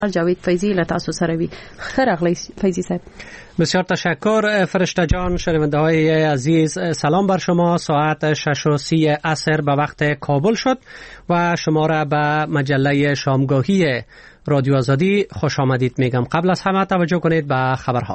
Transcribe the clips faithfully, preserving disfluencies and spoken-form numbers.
جاوید فیضی له تاسو سره وي. ښه راغلی فیضی صاحب. بسیار تشکر فرشته جان. شنونده های عزیز سلام بر شما. ساعت شش و سی عصر به وقت کابل شد و شما را به مجله شامگاهی رادیو آزادی خوش آمدید میگم. قبل از همه توجه کنید به خبرها.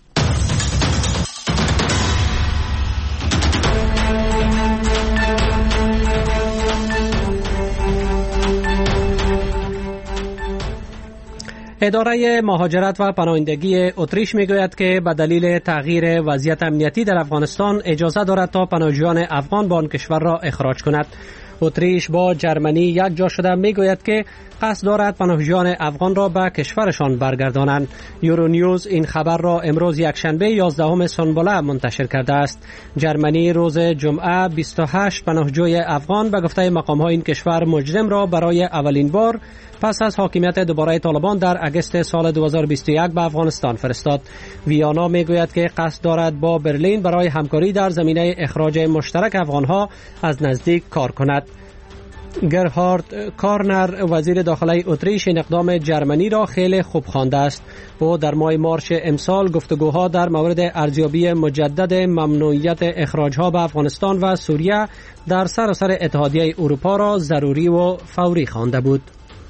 اداره مهاجرت و پناهندگی اتریش میگوید که به دلیل تغییر وضعیت امنیتی در افغانستان اجازه دارد تا پناهجویان افغان به آن کشور را اخراج کند. اتریش با جرمنی یک جا شده میگوید که قصد دارد پناهجویان افغان را به کشورشان برگردانند. یورو نیوز این خبر را امروز یکشنبه یازدهم سنبله منتشر کرده است. جرمنی روز جمعه بیست و هشت پناهجوی افغان به گفته مقام‌های این کشور مجرم را برای اولین بار پس از حاکمیت دوباره طالبان در اگست سال دو هزار و بیست و یک به افغانستان فرستاد. ویانا میگوید که قصد دارد با برلین برای همکاری در زمینه اخراج مشترک افغانها از نزدیک کار کند. گرهارد کارنر وزیر داخلی اتریش این اقدام جرمنی را خیلی خوب خوانده است. او در ماه مارس امسال گفتگوها در مورد ارزیابی مجدد ممنوعیت اخراجها به افغانستان و سوریه در سراسر اتحادیه اروپا را ضروری و فوری خوانده بود.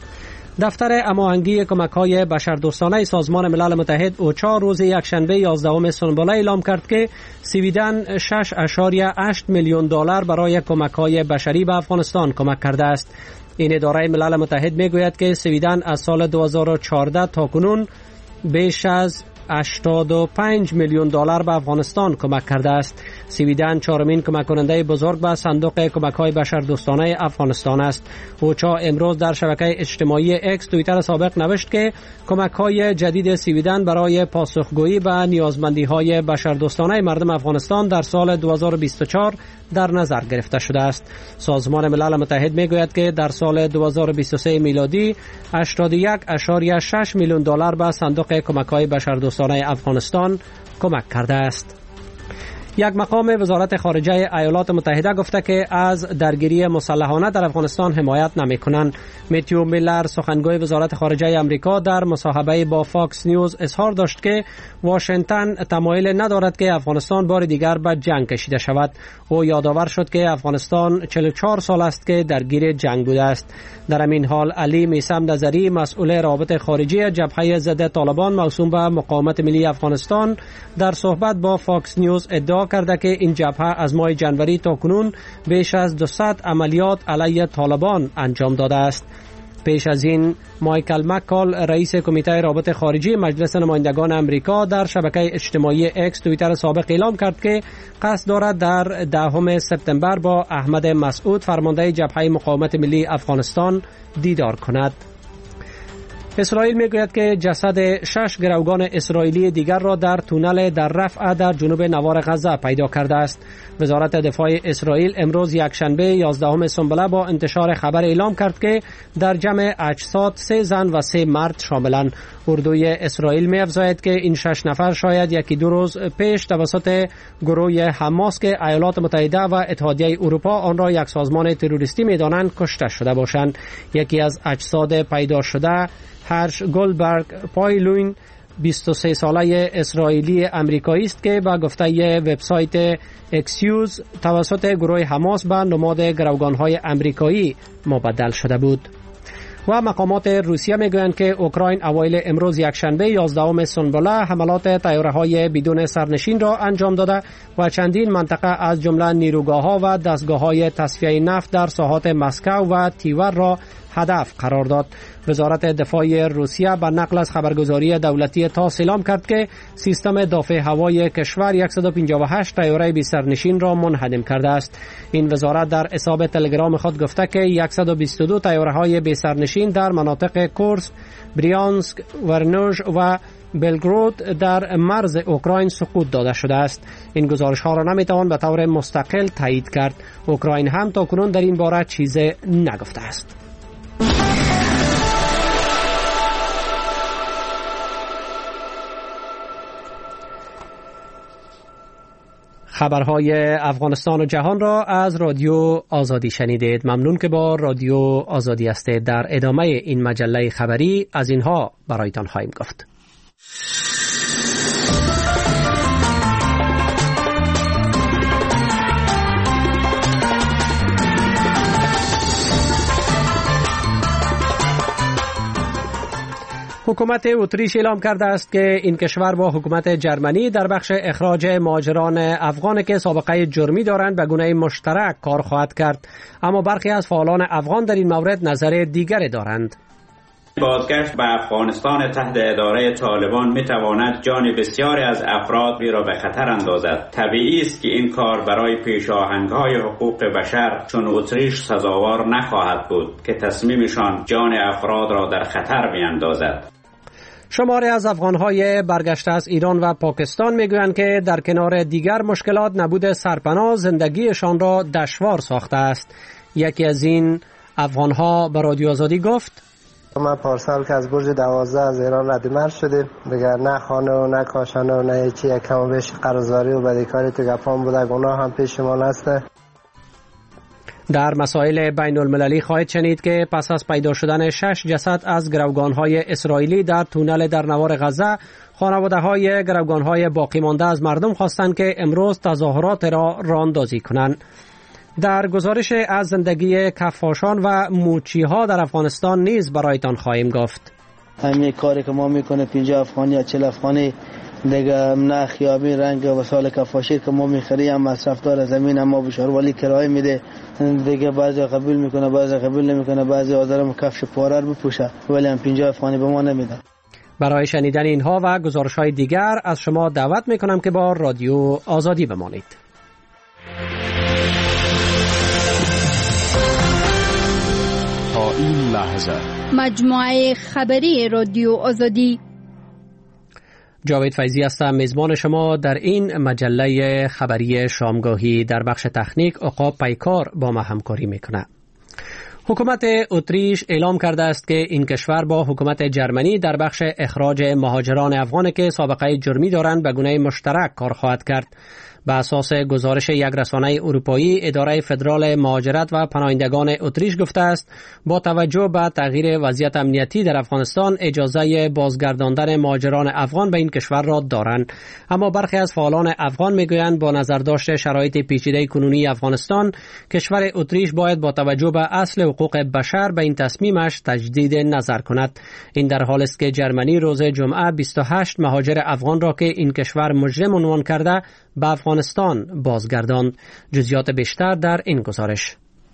دفتر هماهنگی کمک‌های بشردوستانه سازمان ملل متحد اوچا روز یکشنبه یازدهم سنبله اعلام کرد که سویدن شش اشاریه هشت میلیون دلار برای کمک‌های بشری به افغانستان کمک کرده است. این اداره ملل متحد میگوید که سویدن از سال دو هزار و چهارده تا کنون بیش از هشتاد و پنج میلیون دلار به افغانستان کمک کرده است. سویدن چهارمین کمک کننده بزرگ به صندوق کمک‌های بشردوستانه افغانستان است. اوچا امروز در شبکه اجتماعی اکس توییتر سابق نوشت که کمک‌های جدید سویدن برای پاسخگویی به نیازمندی‌های بشردوستانه مردم افغانستان در سال دو هزار و بیست و چهار در نظر گرفته شده است. سازمان ملل متحد میگوید که در سال دو هزار و بیست و سه میلادی هشتاد و یک اشاریه شش میلیون دلار به صندوق کمک‌های بشردوستانه افغانستان کمک کرده است. یک مقام وزارت خارجه ایالات متحده گفته که از درگیری مسلحانه در افغانستان حمایت نمی‌کنند. متیو میلر سخنگوی وزارت خارجه آمریکا در مصاحبه با فاکس نیوز اظهار داشت که واشنگتن تمایل ندارد که افغانستان بار دیگر به جنگ کشیده شود. او یادآور شد که افغانستان چهل و چهار سال است که درگیر جنگ بوده است. در همین حال علی میثم نظری مسئول روابط خارجی جبهه ضد طالبان موسوم به مقاومت ملی افغانستان در صحبت با فاکس نیوز ادعا کرده که این جبهه از ماه جنوری تا کنون بیش از دویست عملیات علیه طالبان انجام داده است. پیش از این مایکل مکال رئیس کمیته رابطه خارجی مجلس نمایندگان امریکا در شبکه اجتماعی اکس توییتر سابق اعلام کرد که قصد دارد در دهم سپتامبر با احمد مسعود فرمانده جبهه مقاومت ملی افغانستان دیدار کند. اسرائیل میگوید که جسد شش گروگان اسرائیلی دیگر را در تونل در رفح در جنوب نوار غزه پیدا کرده است. وزارت دفاع اسرائیل امروز یکشنبه یازدهم سنبله با انتشار خبر اعلام کرد که در جمع اجساد سه زن و سه مرد شاملند. اردوی اسرائیل می‌افزاید که این شش نفر شاید یکی دو روز پیش توسط گروه حماس که ایالات متحده و اتحادیه اروپا آن را یک سازمان تروریستی می‌دانند کشته شده باشند. یکی از اجساد پیدا شده هرش گولدبرگ پایلوین بیست و سه ساله اسرائیلی امریکایی است که با گفته وبسایت اکسیوز توسط گروه حماس به نماد گروگان‌های امریکایی مبدل شده بود. و مقامات روسیه میگویند که اوکراین اوایل امروز یکشنبه یازدهم سنبله حملات طیاره‌های بدون سرنشین را انجام داده و چندین منطقه از جمله نیروگاه‌ها و دستگاه‌های تصفیه نفت در ساحات مسکو و تیور را هدف قرار داد. وزارت دفاع روسیه به نقل از خبرگزاری دولتی تاس اعلام کرد که سیستم دفاع هوایی کشور صد و پنجاه و هشت طیاره بی سرنشین را منهدم کرده است. این وزارت در حساب تلگرام خود گفته که صد و بیست و دو طیاره‌های بی سرنشین در مناطق کورسک، بریانسک، ورنوژ و بلگرود در مرز اوکراین سقوط داده شده است. این گزارش ها را نمیتوان به طور مستقل تایید کرد. اوکراین هم تا کنون در این باره چیزی نگفته است. خبرهای افغانستان و جهان را از رادیو آزادی شنیدید. ممنون که با رادیو آزادی هستید. در ادامه این مجله خبری از اینها برایتان خواهیم گفت. حکومت اتریش اعلام کرده است که این کشور با حکومت جرمنی در بخش اخراج مهاجران افغان که سابقه جرمی دارند به گونه مشترک کار خواهد کرد، اما برخی از فعالان افغان در این مورد نظر دیگری دارند. بازگشت به افغانستان تحت اداره طالبان می تواند جان بسیاری از افراد را به خطر اندازد. طبیعی است که این کار برای پیشاهنگ‌های حقوق بشر چون اتریش سزاوار نخواهد بود که تصمیمشان جان افراد را در خطر می‌اندازد. شماری از افغان‌های برگشته از ایران و پاکستان میگویند که در کنار دیگر مشکلات نبود سرپناه زندگیشان را دشوار ساخته است. یکی از این افغان‌ها به رادیو آزادی گفت: ما پارسال که از برج دوازده از ایران ردمرد شدیم، دیگر نه خانه و نه کاشانه و نه چی، یک کم و بیش قرضداری و بدهکاری تو گپام بوده، گناه هم پیشمان است. در مسائل بین المللی خواهید شنید که پس از پیدا شدن شش جسد از گروگان‌های اسرائیلی در تونل در نوار غزه، خانواده‌های گروگان‌های باقی مانده از مردم خواستند که امروز تظاهرات را راه‌اندازی کنند. در گزارش از زندگی کفاشان و موچی‌ها در افغانستان نیز برایتان خواهیم گفت. همین کاری که ما میکنه پنجاه افغانی یا چهل افغانی دیگه نه خیابی رنگ و وسایل کفاشی که ما میخریم مصرفدار زمین ما بشار ولی کرایه میده، دیگه بعضی قبول میکنه بعضی قبول نمیکنه، بعضی آدم کفش پاره رو بپوشه ولی هم پنجاه افغانی به ما نمیدن. برای شنیدن اینها و گزارش‌های دیگر از شما دعوت میکنم که با رادیو آزادی بمانید. تا این لحظه مجموعه خبری رادیو آزادی. جاوید فیضی هستم، میزبان شما در این مجله خبری شامگاهی. در بخش تکنیک عقاب پیکار با ما همکاری میکنه. حکومت اتریش اعلام کرده است که این کشور با حکومت جرمنی در بخش اخراج مهاجران افغان که سابقه جرمی دارند به گونه مشترک کار خواهد کرد. به اساس گزارش یک رسانه اروپایی، اداره فدرال مهاجرت و پناهندگان اتریش گفته است با توجه به تغییر وضعیت امنیتی در افغانستان اجازه بازگرداندن مهاجران افغان به این کشور را دارند، اما برخی از فعالان افغان میگویند با نظر داشت شرایط پیچیده کنونی افغانستان، کشور اتریش باید با توجه به اصل حقوق بشر به این تصمیمش تجدید نظر کند. این در حالی است که جرمنی روز جمعه بیست و هشت مهاجر افغان را که این کشور مجرم عنوان کرده به افغانستان بازگرداند. جزئیات بیشتر در این گزارش.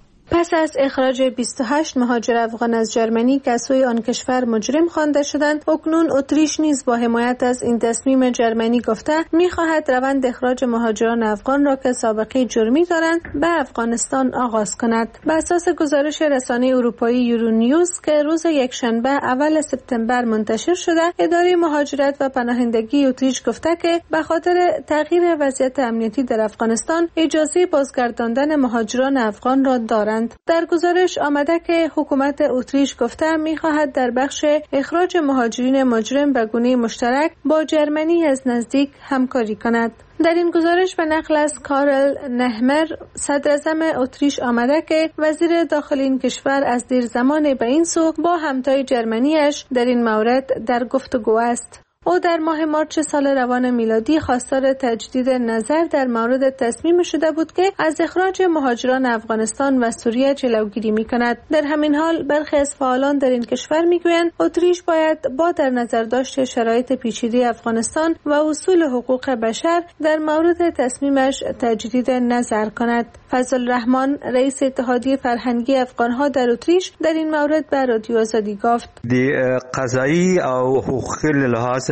پس از اخراج بیست و هشت مهاجر افغان از جرمنی که از سوی آن کشور مجرم خوانده شدند، اکنون اتریش نیز با حمایت از این تصمیم جرمنی گفته می‌خواهد روند اخراج مهاجران افغان را که سابقه جرمی دارند به افغانستان آغاز کند. بر اساس گزارش رسانه اروپایی یورونیوز که روز یکشنبه اول سپتامبر منتشر شده، اداره مهاجرت و پناهندگی اتریش گفته که به خاطر تغییر وضعیت امنیتی در افغانستان اجازه بازگرداندن مهاجران افغان را دارند. در گزارش آمده که حکومت اتریش گفته می‌خواهد در بخش اخراج مهاجرین مجرم به گونه مشترک با جرمنی از نزدیک همکاری کند. در این گزارش به نقل از کارل نهمر صدراعظم اتریش آمده که وزیر داخل این کشور از دیر زمان به این سو با همتای جرمنیش در این مورد در گفتگو است. او در ماه مارچ سال روان میلادی خواستار تجدید نظر در مورد تصمیم شده بود که از اخراج مهاجران افغانستان و سوریه جلوگیری می‌کند. در همین حال برخی از فعالان در این کشور می‌گویند اتریش باید با در نظر داشت شرایط پیچیده افغانستان و اصول حقوق بشر در مورد تصمیمش تجدید نظر کند. فضل الرحمن رئیس اتحادیه فرهنگی افغان‌ها در اتریش در این مورد به رادیو آزادی گفت: دی قضایی او حقوقی لحاظ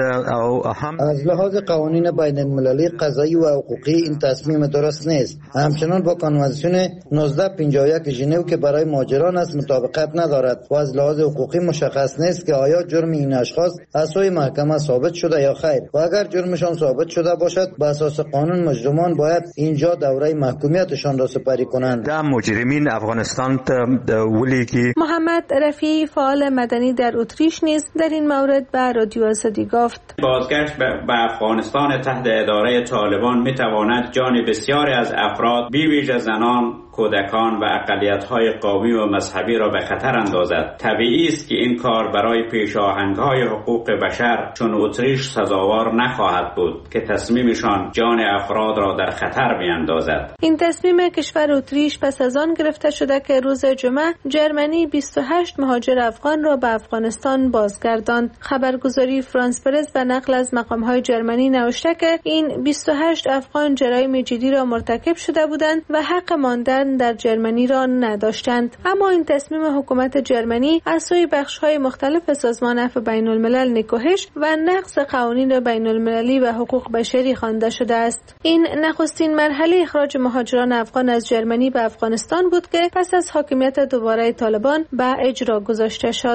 از لحاظ قوانین بین المللی قضایی و حقوقی این تصمیم درست نیست. همچنان با کنوانسیون نوزده پنجاه و یک ژنو که برای مهاجران است مطابقت ندارد و از لحاظ حقوقی مشخص نیست که آیا جرم این اشخاص از سوی محکمه ثابت شده یا خیر، و اگر جرمشان ثابت شده باشد بر اساس قانون مجرمان باید اینجا دوره محکومیتشان را سپری کنند. دا مجرمین افغانستان ولی که محمد رفیعی فعال مدنی در اتریش نیز در این مورد به رادیو آزادی گفت: گفت. بازگشت به افغانستان تحت اداره طالبان می تواند جان بسیاری از افراد بی ویژه زنان، کودکان و اقلیت‌های قومی و مذهبی را به خطر اندازد. طبیعی است که این کار برای پیشاهنگ‌های حقوق بشر چون اتریش سزاوار نخواهد بود که تصمیمشان جان افراد را در خطر می‌اندازد. این تصمیم کشور اتریش پس از آن گرفته شده که روز جمعه جرمنی بیست و هشت مهاجر افغان را به افغانستان بازگرداند. خبرگزاری فرانس پرس به نقل از مقام‌های جرمنی نوشته که این بیست و هشت افغان جرایم جدی را مرتکب شده بودند و حق ماندن در جرمنی را نداشتند. اما این تصمیم حکومت جرمنی از سوی بخش‌های مختلف سازمان عفو بین الملل نکوهش و نقض قوانین بین المللی و حقوق بشری خوانده شده است. این نخستین مرحله اخراج مهاجران افغان از جرمنی به افغانستان بود که پس از حاکمیت دوباره طالبان به اجرا گذاشته شد.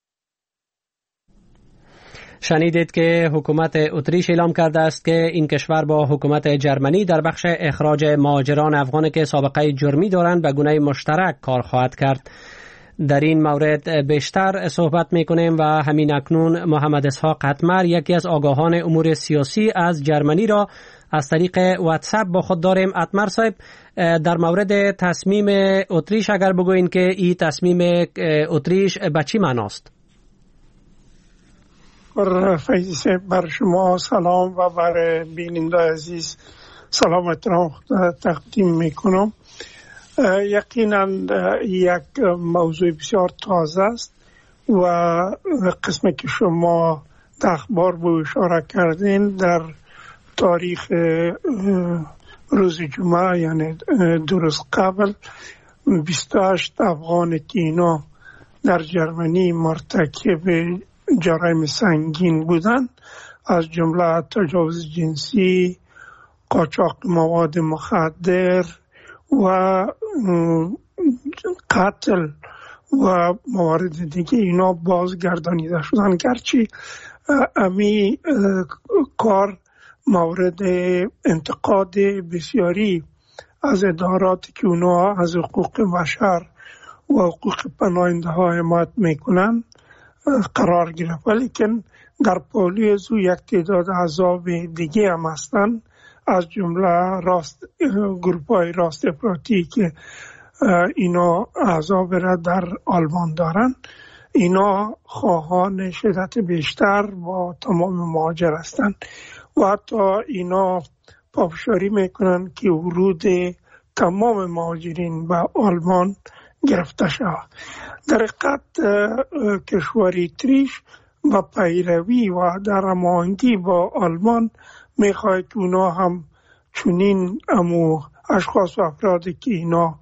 شنیدید که حکومت اتریش اعلام کرده است که این کشور با حکومت جرمنی در بخش اخراج مهاجران افغان که سابقه جرمی دارند به گونه مشترک کار خواهد کرد. در این مورد بیشتر صحبت میکنیم و همین اکنون محمد اسحاق حتمر یکی از آگاهان امور سیاسی از جرمنی را از طریق واتساپ با خود داریم. حتمر صاحب، در مورد تصمیم اتریش اگر بگوین که این تصمیم اتریش به چی معناست؟ بر فیض بر شما سلام و بر بیننده عزیز سلام احترام تقدیم میکنم. یقینا یک موضوع بسیار تازه است و قسمی که شما در اخبار به اشاره کردین در تاریخ روز جمعه یعنی دو روز قبل بیست و هشت افغان که اینا در جرمنی مرتکب جرایم سنگین بودند، از جمله تجاوز جنسی، قاچاق مواد مخدر و قتل و موارد دیگه اینا بازگردانیده شدن. گرچه امی کار مورد انتقاد بسیاری از اداراتی که اونا از حقوق بشر و حقوق پناهنده ها حمایت میکنن قرار گرفت، ولیکن در پالی از یک تعداد احزاب دیگه هم هستن، از جمله راست گروپ‌های راست افراطی که اینا احزاب را در آلمان دارن. اینا خواهان شدت بیشتر با تمام مهاجر هستند و حتی اینا پافشاری میکنن که ورود تمام مهاجرین به آلمان گرفته شود. در حقیقت کشور اتریش با پیروی و در هماهنگی با آلمان میخواهد که اونا هم چنین امو اشخاص و افرادی که اینا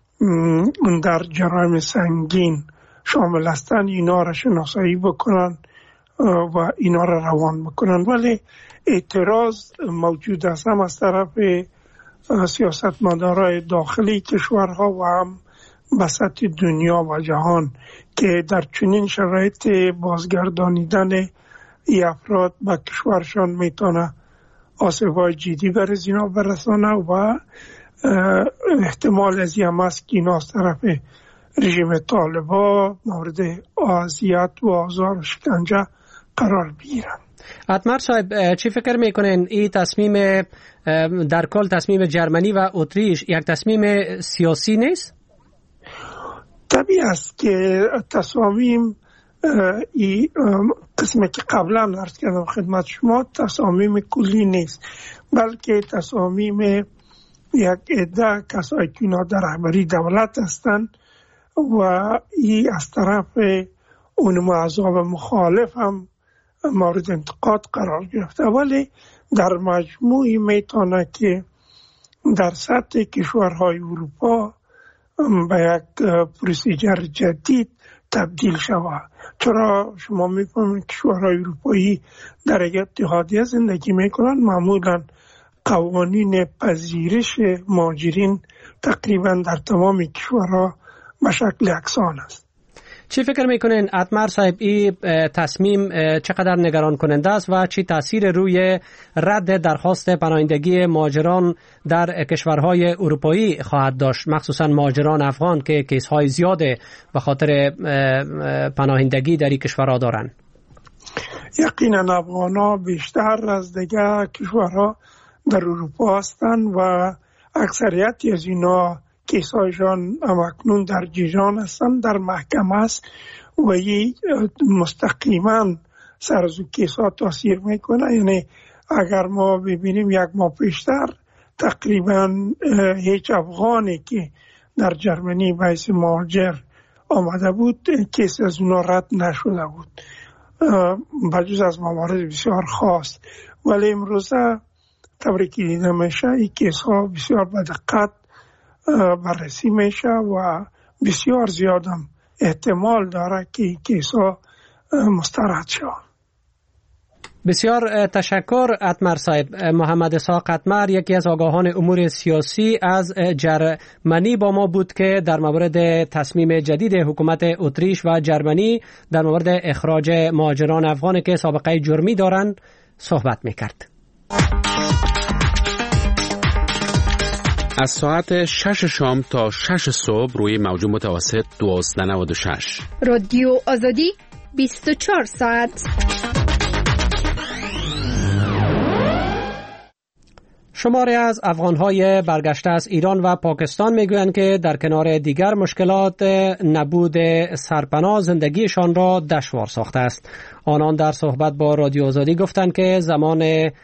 در جرایم سنگین شامل هستند اینا را شناسایی بکنن و اینا را روان بکنن. ولی اعتراض موجود است هم از طرف سیاستمدارای داخلی کشورها و هم بسط دنیا و جهان که در چنین شرایط بازگردانیدن ای افراد به کشورشان میتونه آسیب‌های جدی بر اینا برسانه و احتمال از این است که اینا از طرف رژیم طالبان مورد اذیت و آزار و شکنجه قرار بگیرن. حتمر صاحب، چی فکر میکنین این تصمیم در کل تصمیم جرمنی و اتریش یک تصمیم سیاسی نیست؟ طبیعی است که تصامیم ای قسمی که قبلا عرض کردم خدمت شما تصامیم کلی نیست، بلکه تصامیم یک عده کسایی که اینا در رهبری دولت هستند و ای از طرف اون احزاب مخالف هم مورد انتقاد قرار گرفته، ولی در مجموعی میتونه که در سطح کشورهای اروپا به یک پروسیجر جدید تبدیل شود. چرا شما میفهمید کشورهای اروپایی در یک اتحادیه زندگی میکنن، معمولا قوانین پذیرش مهاجرین تقریبا در تمام کشورها به شکل یکسان است. چی فکر میکنین حتمر صاحب این تصمیم چقدر نگران کننده است و چی تاثیر روی رد درخواست پناهندگی مهاجران در کشورهای اروپایی خواهد داشت، مخصوصا مهاجران افغان که کیس‌های زیاده به خاطر پناهندگی در این کشورها دارند؟ یقینا افغان‌ها بیشتر از دیگر کشورها در اروپا هستند و اکثریت از اینا کیسایشان همکنون در جیجان هستند، در محکمه است و این مستقیما سر از کیسا تاثیر میکنه. یعنی اگر ما ببینیم یک ماه پیشتر تقریبا هیچ افغانی که در جرمنی به حیث مهاجر آمده بود کیس از اونا رد نشده بود، بجز از موارد بسیار خاص. ولی امروزه طوری که دیده میشه این کیس ها بسیار به دقت بررسی میشه و بسیار زیادم احتمال داره که کیس ها مسترد شود. بسیار تشکر اتمر صاحب. محمد اسحاق اتمر یکی از آگاهان امور سیاسی از جرمنی با ما بود که در مورد تصمیم جدید حکومت اتریش و جرمنی در مورد اخراج مهاجران افغان که سابقه جرمی دارند صحبت میکرد. از ساعت شش شام تا شش صبح روی موج متوسط دوازده نود و شش رادیو آزادی بیست و چهار ساعت. شماری از افغان‌های برگشته از ایران و پاکستان میگویند که در کنار دیگر مشکلات نبود سرپناه زندگیشان را دشوار ساخته است. آنان در صحبت با رادیو آزادی گفتند که زمان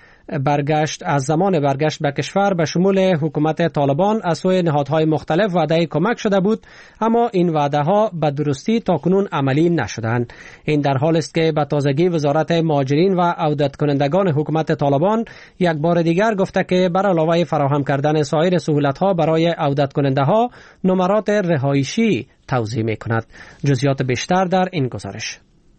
برگشت از زمان برگشت به کشور به شمول حکومت طالبان از سوی نهادهای مختلف وعده کمک شده بود، اما این وعده ها به درستی تاکنون عملی نشدند. این در حال است که به تازگی وزارت مهاجرین و عودت کنندگان حکومت طالبان یک بار دیگر گفته که بر علاوه فراهم کردن سایر سهولت ها برای عودت کننده ها نمرات رهایشی توزیع می کند. جزئیات بیشتر در این گزارش.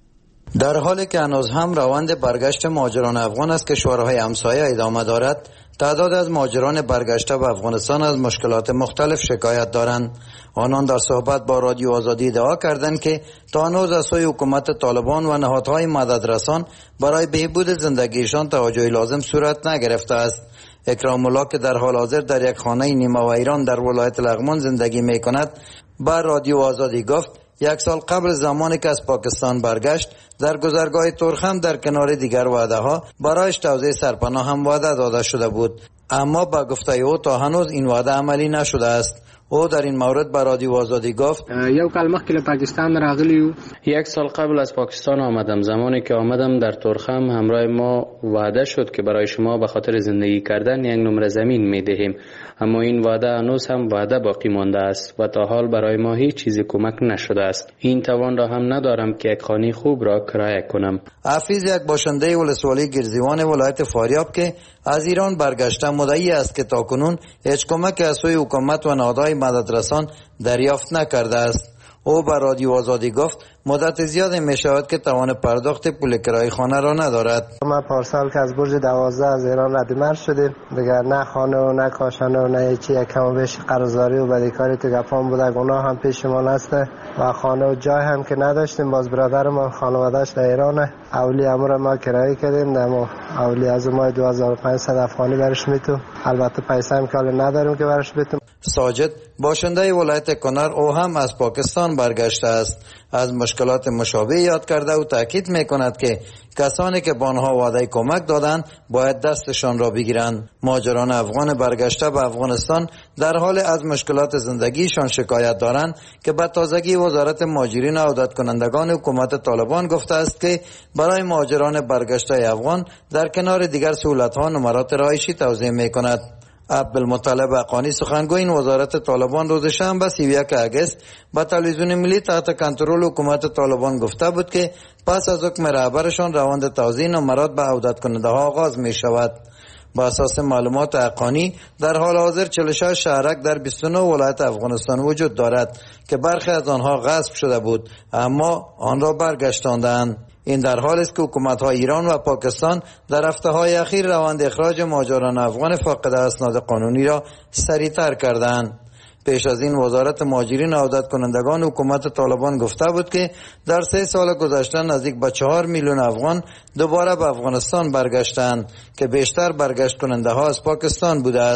در حالی که هنوز هم روند برگشت مهاجران افغان از کشورهای همسایه ادامه دارد، تعداد از مهاجران برگشته به افغانستان از مشکلات مختلف شکایت دارند. آنان در صحبت با رادیو آزادی ادعا کردند که تا هنوز از سوی حکومت طالبان و نهادهای مددرسان برای بهبود زندگیشان توجه لازم صورت نگرفته است. اکرام الله که در حال حاضر در یک خانه نیمه ویران در ولایت لغمان زندگی می کند با رادیو آزادی گفت یک سال قبل زمانی که از پاکستان برگشت در گذرگاه ترخم در کنار دیگر وعده ها برایش توزیع سرپناه هم وعده داده شده بود، اما با گفته او تا هنوز این وعده عملی نشده است. او در این مورد به رادیو آزادی گفت یو کال مخکې پاکستان راغلیو، یک سال قبل از پاکستان آمدم. زمانی که آمدم در ترخم همراه ما وعده شد که برای شما به خاطر زندگی کردن یک نمره زمین می دهیم، اما این وعده هنوز هم وعده باقی مانده است و تا حال برای ما هیچ چیزی کمک نشده است. این توان را هم ندارم که یک خانه خوب را کرایه کنم. حفیظ یک باشنده ولسوالی گرزیوان ولایت فاریاب که از ایران برگشته مدعی است که تاکنون هیچ کمک از سوی حکومت و نهادهای مددرسان دریافت نکرده است. او به رادیو آزادی گفت مدت زیاد می شود که توان پرداخت پول کرایه خانه را ندارد. ما پارسال که از برج دوازده از ایران ردمر شدیم، دیگر نه خانه و نه کاشانه و نه چی، یک کم بیش قرضداری و بدهکاری تو گپام بوده، گناه هم پیشمان است و خانه و جای هم که نداشتیم. باز برادر ما خانواده‌اش در ایران، اولی امور ما کرایه کردیم، اما اولی از ما دو هزار و پانصد افغانی برش میتو، البته پیسه هم که نداریم که برش بتیم. ساجد باشنده ولایت کنر او هم از پاکستان برگشته است. از مشکلات مشابه یاد کرده و تاکید میکند که کسانی که به آنها وعده کمک دادند باید دستشان را بگیرند. مهاجران افغان برگشته به افغانستان در حال از مشکلات زندگیشان شکایت دارند که به تازگی وزارت مهاجرین و عودت کنندگان حکومت طالبان گفته است که برای مهاجران برگشته افغان در کنار دیگر سهولت‌ها نمرات رهایشی توزیع میکند. عبدالمطلب حقانی سخنگوی این وزارت طالبان روز شنبه سی و یک اگست با تلویزیون ملی تحت کنترل حکومت طالبان گفته بود که پس از حکم رهبرشان روند توزیع نمرات به عودت کننده ها آغاز می شود. با اساس معلومات حقانی در حال حاضر چهل و شش شهرک در بیست و نه ولایت افغانستان وجود دارد که برخی از آنها غصب شده بود اما آن را برگشتاندند. این در حال است که حکومت‌های ایران و پاکستان در هفته‌های اخیر روند اخراج مهاجران افغان فاقد اسناد قانونی را سریع‌تر کردند. پیش از این وزارت مهاجرین و عودت کنندگان حکومت طالبان گفته بود که در سه سال گذشته نزدیک به چهار میلیون افغان دوباره به افغانستان برگشتند که بیشتر برگشت کننده ها از پاکستان بوده است.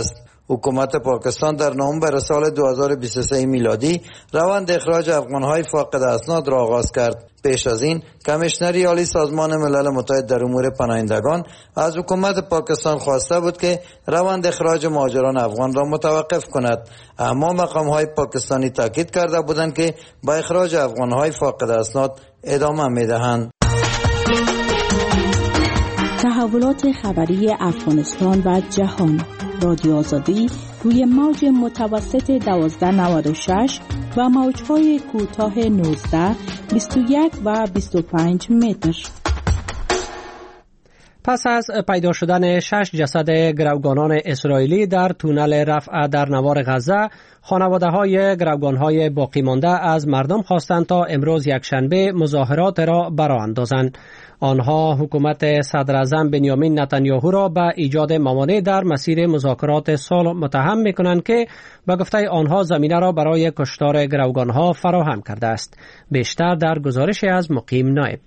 حکومت پاکستان در نوامبر سال دو هزار و بیست و سه میلادی روند اخراج افغان‌های فاقد اسناد را آغاز کرد. پیش از این کمیشنری عالی سازمان ملل متحد در امور پناهندگان از حکومت پاکستان خواسته بود که روند اخراج مهاجران افغان را متوقف کند، اما مقام‌های پاکستانی تاکید کرده بودند که با اخراج افغان‌های فاقد اسناد ادامه می‌دهند. تحولات خبری افغانستان و جهان. رادیو آزادی روی موج متوسط دوازده نود و شش و موج‌های کوتاه نوزده، بیست و یک و بیست و پنج متر. پس از پیدا شدن شش جسد گروگانان اسرائیلی در تونل رفح در نوار غزه، خانواده‌های گروگان‌های باقی مانده از مردم خواستند تا امروز یکشنبه مظاهرات را برآ اندازند. آنها حکومت صدر اعظم بنیامین نتانیاهو را به ایجاد موانع در مسیر مذاکرات صلح متهم می‌کنند که به گفته آنها زمینه را برای کشتار گروگان‌ها فراهم کرده است. بیشتر در گزارش از مقیم نایب.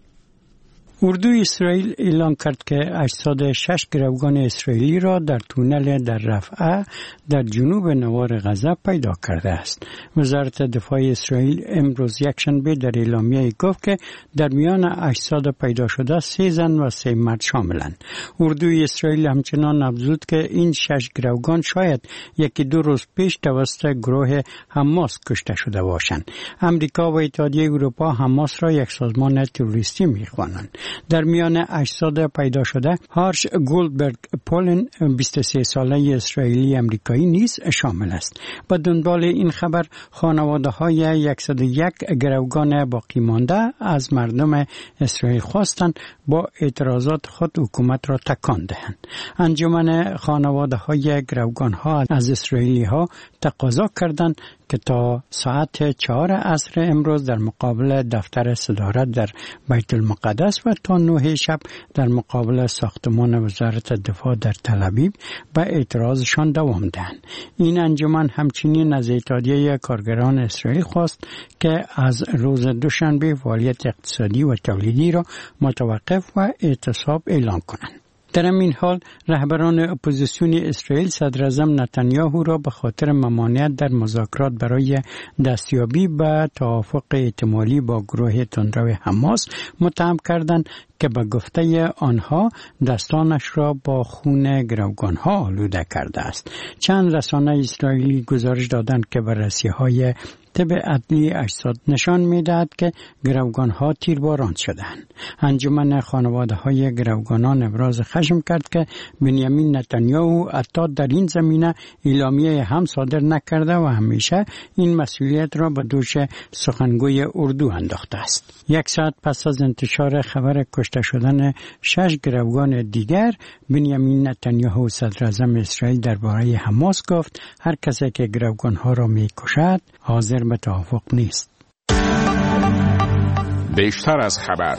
اردوی اسرائیل اعلام کرد که هشتصد و شش گروگان اسرائیلی را در تونل در رفح در جنوب نوار غزه پیدا کرده است. وزارت دفاع اسرائیل امروز یکشنبه در اعلامیه گفت که در میان هشتصد پیدا شده سه زن و سه مرد شاملند. اردوی اسرائیل همچنان افزود که این شش گروگان شاید یکی دو روز پیش توسط گروه حماس کشته شده باشند. امریکا و اتحادیه اروپا حماس را یک سازمان تروریستی می‌خوانند. در میان هشتصد پیدا شده هارش گولدبرگ پولن بیست و سه ساله اسرائیلی امریکایی نیز شامل است. با دنبال این خبر خانواده‌های صد و یک گروگان باقی مانده از مردم اسرائیل خواستند با اعتراضات خود حکومت را تکان دهند. انجمن خانواده‌های گروگان‌ها از اسرائیلی‌ها تقاضا کردند که تا ساعت چهار عصر امروز در مقابل دفتر صدارت در بیت المقدس و تا نه شب در مقابل ساختمان وزارت دفاع در تل ابیب به اعتراضشان دوام دهند. این انجمن همچنین از اتحادیه کارگران اسرائیل خواست که از روز دوشنبه فعالیت اقتصادی و تولیدی را متوقف و اعتصاب اعلام کنند. در این حال رهبران اپوزیسیون اسرائیل صدر اعظم نتانیاهو را به خاطر ممانعت در مذاکرات برای دستیابی به توافق احتمالی با گروه تندرو حماس متهم کردند که به گفته آنها دستانش را با خون گروگانها آلوده کرده است. چند رسانه اسرائیلی گزارش دادند که بررسی‌های طب عدلی اجساد نشان می‌دهد که گروگان‌ها تیرباران شدند. انجمن خانواده‌های گروگانان ابراز خشم کرد که بنیامین نتانیاهو حتی در این زمینه اعلامیه هم صادر نکرده و همیشه این مسئولیت را به دوش سخنگوی اردو انداخته است. یک ساعت پس از انتشار خبر کشته شدن شش گروگان دیگر، بنیامین نتانیاهو صدر اعظم اسرائیل درباره حماس گفت هر کسی که گروگان‌ها را می‌کشد حاضر به توافق نیست. بیشتر از خبر.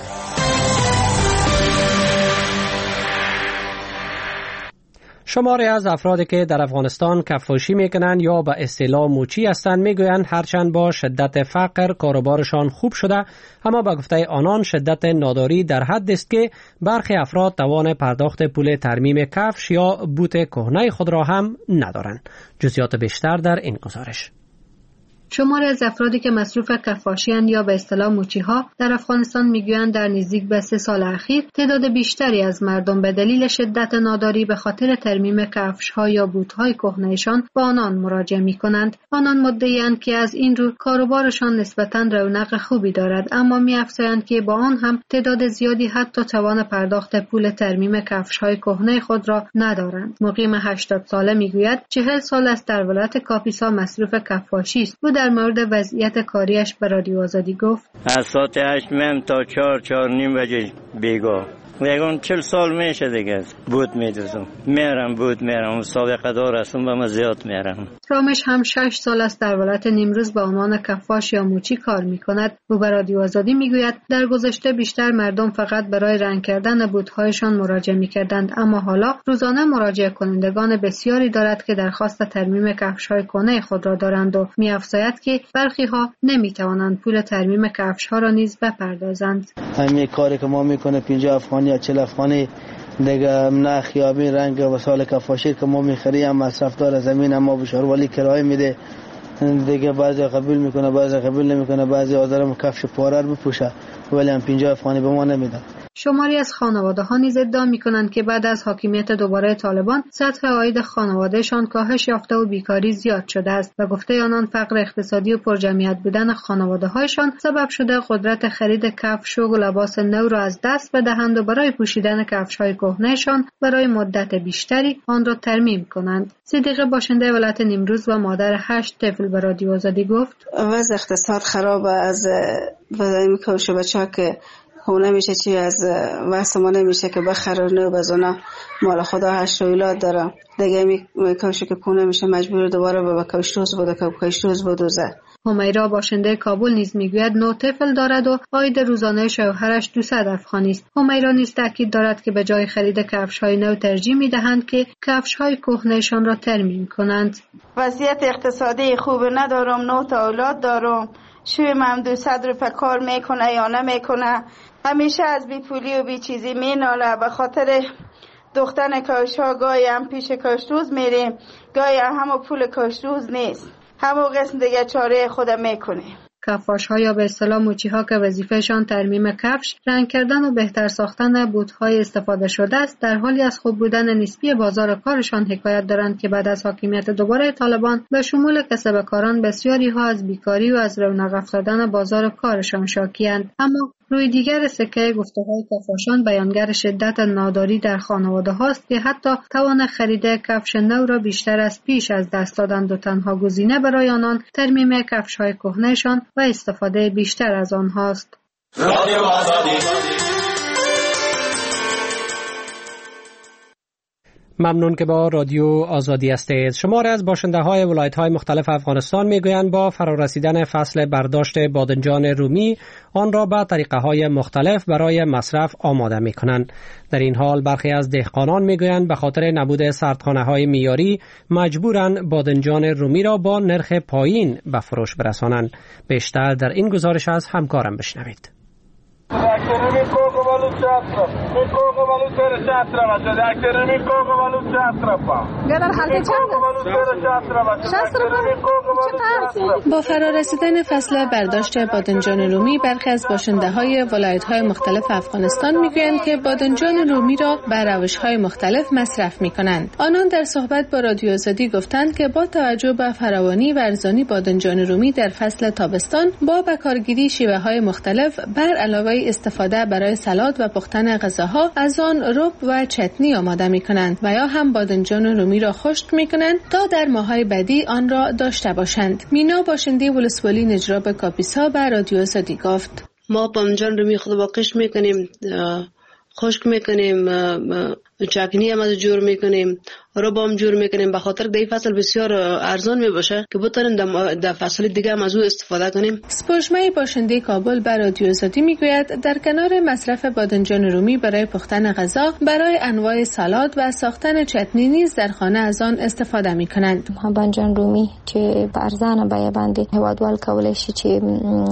شماری از افرادی که در افغانستان کفاشی میکنند یا به اصطلاح موچی هستند میگویند هرچند با شدت فقر کاروبارشان خوب شده، اما به گفته آنان شدت ناداری در حد است که برخی افراد توان پرداخت پول ترمیم کفش یا بوت کهنه خود را هم ندارند. جزئیات بیشتر در این گزارش. شماری از افرادی که مصروف کفاشی‌اند یا به اصطلاح موچی‌ها در افغانستان میگویند در نزدیک به سه سال اخیر تعداد بیشتری از مردم به دلیل شدت ناداری به خاطر ترمیم کفش‌ها یا بوت‌های کهنه‌شان به آنان مراجعه می‌کنند. آنان مدعی‌اند که از این رو کاروبارشان نسبتاً رونق خوبی دارد، اما می‌افزایند که با آن هم تعداد زیادی حتی توان پرداخت پول ترمیم کفش‌های کهنه خود را ندارند. مقیم هشتاد ساله میگوید چهل سال است در ولایت کاپیسا مصروف کفاشی است. در مورد وضعیت کاریش به رادیو آزادی گفت از ساعت هشت میم تا چهار چهار نیم بجه بیگاه یکون چل سال میشه دیگه بود میدوزم میرم بود میرم سابقه دار هستم و من زیاد میرم. رامش هم شش سال است در ولایت نیمروز به عنوان کفاش یا موچی کار میکند. او به رادیو آزادی میگوید در گذشته بیشتر مردم فقط برای رنگ کردن بوت‌هایشان مراجعه میکردند، اما حالا روزانه مراجعه کنندگان بسیاری دارد که درخواست ترمیم کفش‌های کهنه خود را دارند و می‌افزاید که برخی ها نمیتوانند پول ترمیم کفش‌ها را نیز بپردازند. همین کاری که ما میکنه پنجاه افغانی یا چهل افغانی دیگه نه خیابی رنگ وسایل کفاشی که ما میخریم هم مصرفدار زمین هم ما به شهرولی کرایه میده. دیگه بعضی قبول میکنه بعضی قبول نمیکنه، بعضی آدم کفش پاره رو بپوشه ولی هم پنجاه افغانی به ما نمیدن. شماری از خانواده ها نیز ادعا میکنند که بعد از حاکمیت دوباره طالبان سطح عاید خانوادهشان کاهش یافته و بیکاری زیاد شده است و گفته آنان فقر اقتصادی و پرجمعیت بودن خانواده هایشان سبب شده قدرت خرید کفش و لباس نو را از دست بدهند و برای پوشیدن کفش های کهنهشان برای مدت بیشتری آن را ترمیم کنند. صدیقه باشنده ولایت نیمروز و مادر هشت طفل به رادیو آزادی گفت: وضع اقتصاد خراب از وضعی کفش بچه‌ها که خونه میشه چی از واسه ما نمیشه که بخرن و بزنه مال خدا هشت اولاد داره دیگه میکوشه که کونه میشه مجبور دوباره به کشت روز بوده که کشت روز بدوزه. همیرا باشنده کابل نیز میگوید نه طفل دارد و عاید روزانه شوهرش دویست افغانی است. همیرا نیز تاکید دارد که به جای خرید کفش‌های نو ترجیح میدهند که کفش‌های کهنه‌شان را ترمیم کنند. وضعیت اقتصادی خوب ندارم، نه تا اولاد دارم، شویم هم دویست روپیه کار میکنه یا نمیکنه، همیشه از بی پولی و بی چیزی میناله. به خاطر دختن کاشا گاهی هم پیش کاشتوز میریم، گاهی هم همو پول کاشتوز نیست، همو قسم دیگه چاره خودم میکنیم. کفاش ها یا به اصطلاح موچی ها که وظیفهشان ترمیم کفش، رنگ کردن و بهتر ساختن بوت‌های استفاده شده است، در حالی از خوب بودن نسبی بازار کارشان حکایت دارند که بعد از حاکمیت دوباره طالبان به شمول کسب کاران بسیاری ها از بیکاری و از رونق افتادن بازار کارشان شاکی‌اند. اما روی دیگر سکه گفته‌های کفاشان بیانگر شدت ناداری در خانواده هاست که حتی توان خرید کفش نو را بیشتر از پیش از دست دادند و تنها گزینه برای آنان ترمیم کفش‌های کهنه‌شان و استفاده بیشتر از آنهاست. ممنون که با رادیو آزادی هستید. شماری از باشنده های ولایت های مختلف افغانستان میگویند با فرارسیدن فصل برداشت بادنجان رومی آن را به طریقه های مختلف برای مصرف آماده می کنند. در این حال برخی از دهقانان میگویند به خاطر نبود سردخانه های معیاری مجبورند بادنجان رومی را با نرخ پایین به فروش برسانند. بیشتر در این گزارش از همکارم بشنوید. با فرارسیدن فصل برداشت بادنجان رومی برخی از باشنده های ولایت های مختلف افغانستان میگویند که بادنجان رومی را به روش های مختلف مصرف می کنند. آنان در صحبت با رادیو آزادی گفتند که با توجه به فراوانی و ارزانی بادنجان رومی در فصل تابستان با بکارگیری شیوه های مختلف بر علاوه استفاده برای سالاد و پختن غذاها از آن رب و چتنی آماده می کنند و یا هم بادنجان رومی را خشک می کنند تا در ماه‌های بعدی آن را داشته باشند. مینا باشنده ولسوالی نجراب کاپیسا به رادیو آزادی گفت: ما بادنجان رومی خود با قشر می کنیم، خشک می کنیم، چکنی هم از جور می کنیم، رب هم جور می کنیم، به خاطر دی فصل بسیار ارزان می باشه که بتونیم در فصل دیگه هم از او استفاده کنیم. سپوشمه باشنده کابل بر رادیو آزادی می گوید در کنار مصرف بادنجان رومی برای پختن غذا، برای انواع سالاد و ساختن چتنی نیز در خانه از آن استفاده می کنند. بادنجان رومی که ارزان بیه باندې هوادوال کولای شي چې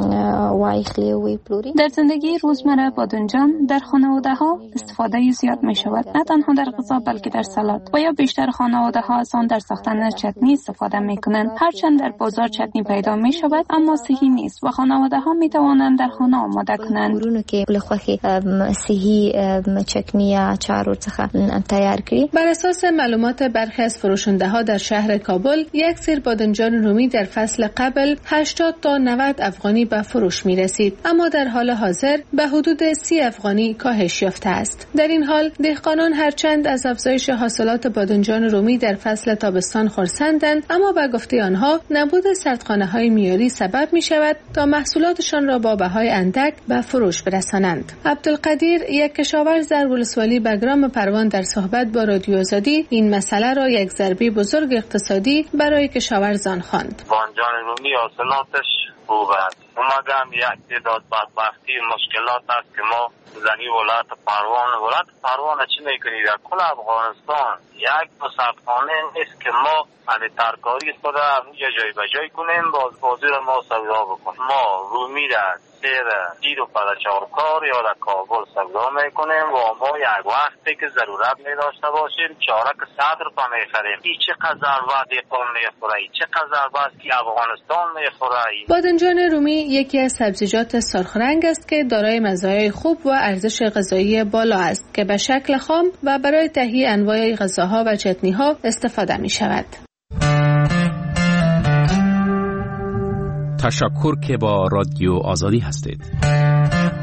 وایخلی وی پلوری. در زندگی روزمره بادنجان در خانواده ها استفاده زیاد می شود، نه تنها در غذا بلکه در سالاد و یا بیشتر خانواده ها از آن در ساختن چتنی استفاده می کنند. هرچند در بازار چتنی پیدا می شود اما صحی نیست و خانواده ها می توانند در خانه آماده کنند. ورونو کې بل خوخي صحی چکنی اچار څخه تیار کړي. بر اساس معلومات برخی از فروشنده ها در شهر کابل، یک سیر بادنجان رومی در فصل قبل هشتاد تا نود افغانی به فروش می رسید، اما در حال حاضر به حدود سی افغانی کاهش یافته است. در این حال دهقانان هرچند از افزایش حاصلات بادنجان رومی در فصل تابستان خرسندند، اما به گفته آنها نبود سردخانه‌های معیاری سبب می شود تا محصولاتشان را با بهای اندک به فروش برسانند. عبدالقدیر، یک کشاورز در ولسوالی بگرام پروان، در صحبت با رادیو آزادی این مسئله را یک ضربه بزرگ اقتصادی برای کشاورزان خواند. بادنجان رومی حاصلاتش خوب است. اومدم یک تعداد بدبختی مشکلات است که ما زنی ولایت پروان ولایت پروان چی میکنید در کل افغانستان یک مصرفخانه نیست که ما از ترکاری خود یه جای به جای کنیم باز بازی را ما سودا بکنیم. ما رومی را سیر دید و پدچارکار یا در کابل سودا میکنیم و ما یک وقتی که ضرورت می داشته باشیم چارک صدر پا میخریم. ای چقدر ضربت ایقان میخوره، ای چقدر ضربت که افغانستان میخوره. بادنجان رومی یکی از سبزیجات سرخ رنگ است که دارای مزایای خوب و ارزش غذایی بالا است که به شکل خام و برای تهیه انواع غذاها و چتنی‌ها استفاده می شود. تشکر که با رادیو آزادی هستید.